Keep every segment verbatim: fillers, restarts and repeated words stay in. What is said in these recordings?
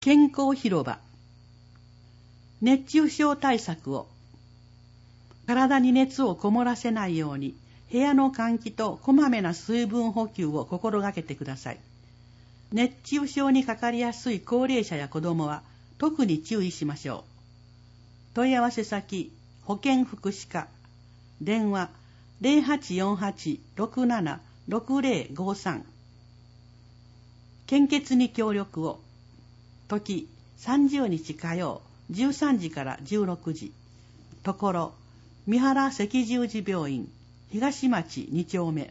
健康広場。熱中症対策を。体に熱をこもらせないように、部屋の換気とこまめな水分補給を心がけてください。熱中症にかかりやすい高齢者や子どもは特に注意しましょう。問い合わせ先、保健福祉課。電話 ゼロはちよんはち ろくなな ろくゼロごさん。献血に協力を。時さんじゅうにち火曜じゅうさんじからじゅうろくじ。ところ三原赤十字病院東町に丁目。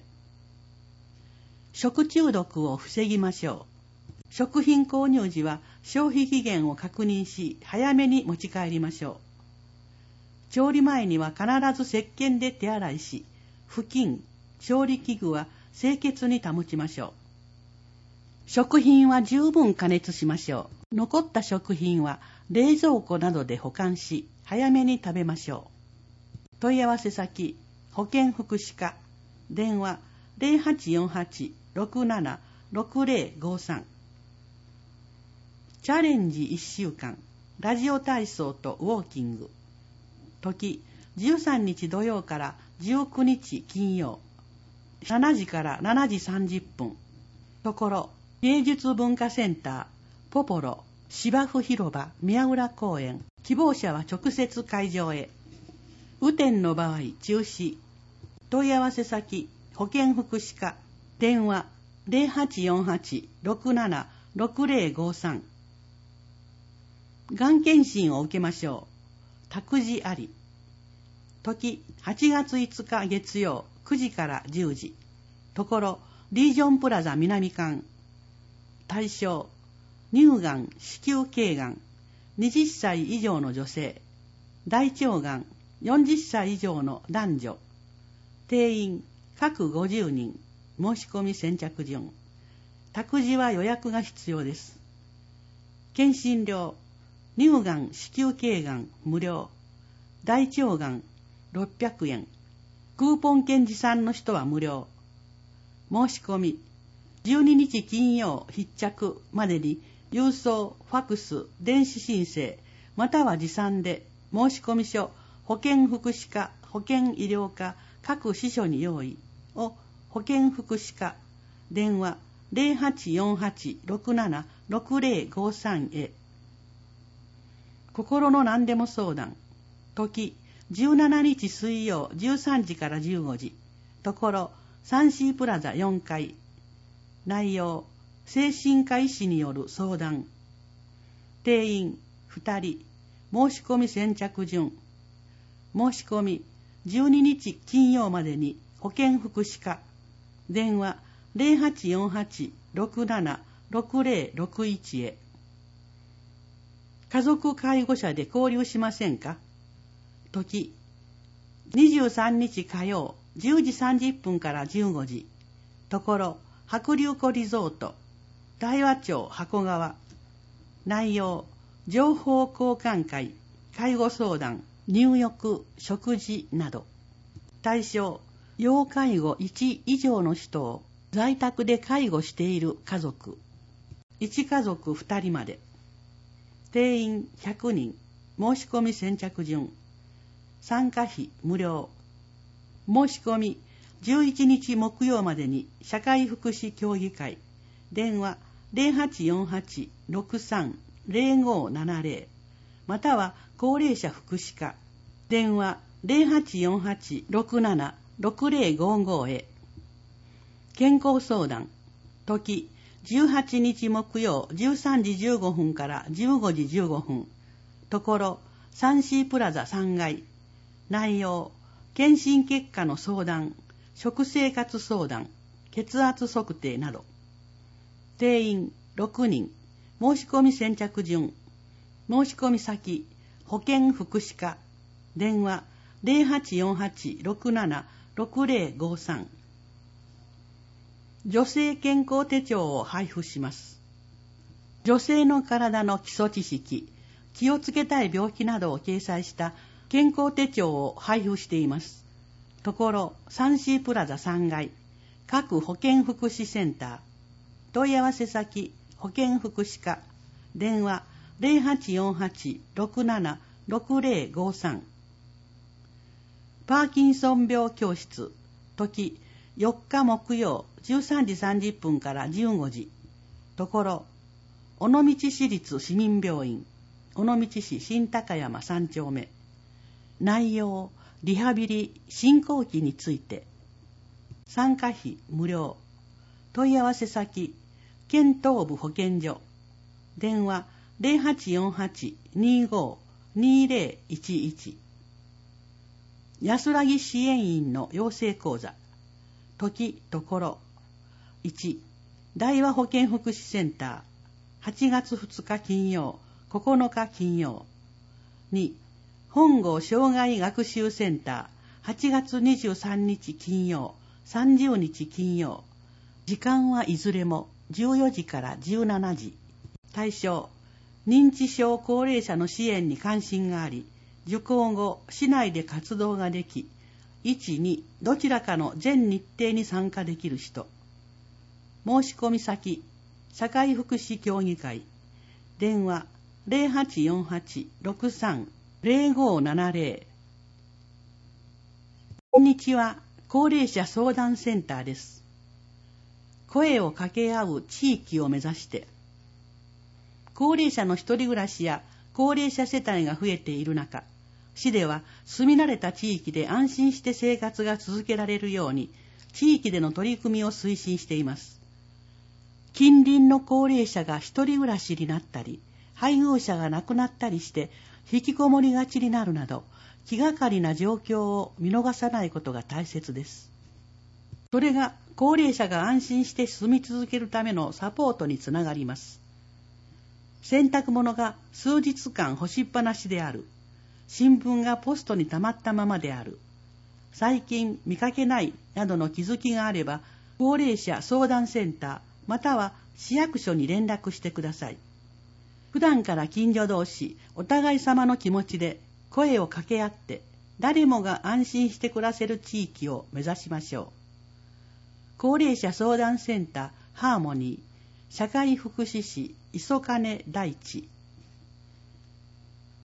食中毒を防ぎましょう。食品購入時は消費期限を確認し、早めに持ち帰りましょう。調理前には必ず石鹸で手洗いし、布巾、調理器具は清潔に保ちましょう。食品は十分加熱しましょう。残った食品は冷蔵庫などで保管し、早めに食べましょう。問い合わせ先、保健福祉課。電話ゼロはちよんはち ろくなな ろくゼロごさん。チャレンジいっしゅうかん、ラジオ体操とウォーキング。時じゅうさんにち土曜からじゅうくにち金曜。しちじからしちじさんじゅっぷん。ところ芸術文化センターポポロ芝生広場宮浦公園。希望者は直接会場へ。雨天の場合中止。問い合わせ先、保健福祉課。電話ゼロはちよんはち ろくなな ろくゼロごさん。がん検診を受けましょう。託児あり。時はちがついつか月曜くじからじゅうじ。ところリージョンプラザ南館。対象乳がん、子宮頸がん、はたち以上の女性、大腸がん、よんじゅっさい以上の男女。定員各ごじゅうにん。申し込み先着順。託児は予約が必要です。検診料乳がん、子宮頸がん無料、大腸がんろっぴゃくえん、クーポン券持参の人は無料。申し込みじゅうににち金曜必着までに郵送、ファクス、電子申請または持参で申込書、保健福祉課、保健医療課各支所に用意を保健福祉課。電話ゼロはちよんはち ろくなな ろくゼロごさんへ。心の何でも相談。時じゅうしちにち水曜じゅうさんじからじゅうごじ。ところサンシープラザよんかい。内容精神科医師による相談。定員ふたり。申し込み先着順。申し込みじゅうににち金曜までに保健福祉課。電話ゼロはちよんはち ろくなな ろくゼロろくいちへ。家族介護者で交流しませんか。時にじゅうさんにち火曜じゅうじさんじゅっぷんからじゅうごじ。ところ白龍湖リゾート大和町箱川。内容情報交換会、介護相談、入浴、食事など。対象要介護いち以上の人を在宅で介護している家族。いち家族ふたりまで。定員ひゃくにん。申し込み先着順。参加費無料。申し込みじゅういちにち木曜までに社会福祉協議会。電話ゼロはちよんはち ろくさん ゼロごななゼロまたは高齢者福祉課。電話ゼロはちよんはち ろくなな ろくゼロごごへ。健康相談。時じゅうはちにち木曜じゅうさんじじゅうごふんからじゅうごじじゅうごふん。ところサンシープラザさんがい。内容検診結果の相談、食生活相談、血圧測定など。定員ろくにん。申し込み先着順。申し込み先保健福祉課。電話ゼロはちよんはち ろくなな ろくゼロごさん。女性健康手帳を配布します。女性の体の基礎知識、気をつけたい病気などを掲載した健康手帳を配布しています。ところサンシープラザさんがい、各保健福祉センター。問い合わせ先保健福祉課。 電話 ゼロはちよんはち ろくなな ろくゼロごさん。パーキンソン病教室、時よっか木曜じゅうさんじさんじゅっぷんからじゅうごじ。ところ、尾道市立市民病院、尾道市新高山さん丁目。内容、リハビリ進行期について。参加費無料。問い合わせ先、県東部保健所。電話ゼロはちよんはち にご にゼロいちいち。安らぎ支援員の養成講座。時ところ。いち、大和保健福祉センター、はちがつふつか金曜、ここのか金曜。に、本郷障害学習センター、はちがつにじゅうさんにち金曜、さんじゅうにち金曜。時間はいずれもじゅうよじからじゅうしちじ。対象、認知症高齢者の支援に関心があり、受講後、市内で活動ができ、いち、に、どちらかの全日程に参加できる人。申し込み先、社会福祉協議会。電話、ゼロはちよんはち ろくさん ゼロごななゼロ。こんにちは、高齢者相談センターです。声を掛け合う地域を目指して、高齢者の一人暮らしや高齢者世帯が増えている中、市では住み慣れた地域で安心して生活が続けられるように、地域での取り組みを推進しています。近隣の高齢者が一人暮らしになったり、配偶者が亡くなったりして引きこもりがちになるなど、気がかりな状況を見逃さないことが大切です。それが高齢者が安心して住み続けるためのサポートにつながります。洗濯物が数日間干しっぱなしである。新聞がポストに溜まったままである。最近見かけないなどの気づきがあれば、高齢者相談センターまたは市役所に連絡してください。普段から近所同士、お互い様の気持ちで声を掛け合って、誰もが安心して暮らせる地域を目指しましょう。高齢者相談センターハーモニー、社会福祉士磯金大地。